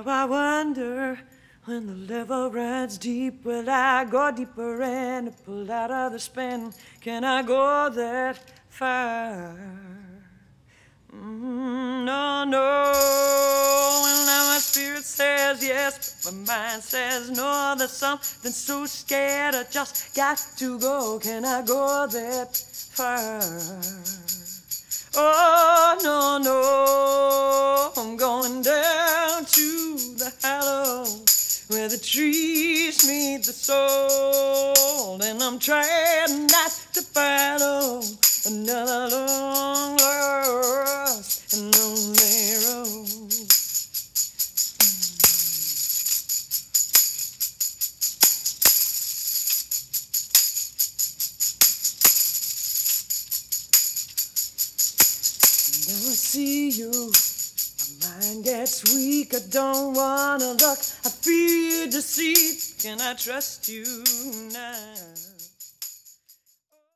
I wonder when the level runs deep, will I go deeper and pull out of the spin? Can I go that far? No, no. Well, now my spirit says yes, but my mind says no. There's something so scared I just got to go. Can I go that far? Oh, no, no. I'm going down to the hollow where the trees meet the soul, and I'm trying not to follow another long, lost and lonely road. Now I see you, my mind gets weak. I don't wanna look, I fear deceit. Can I trust you now?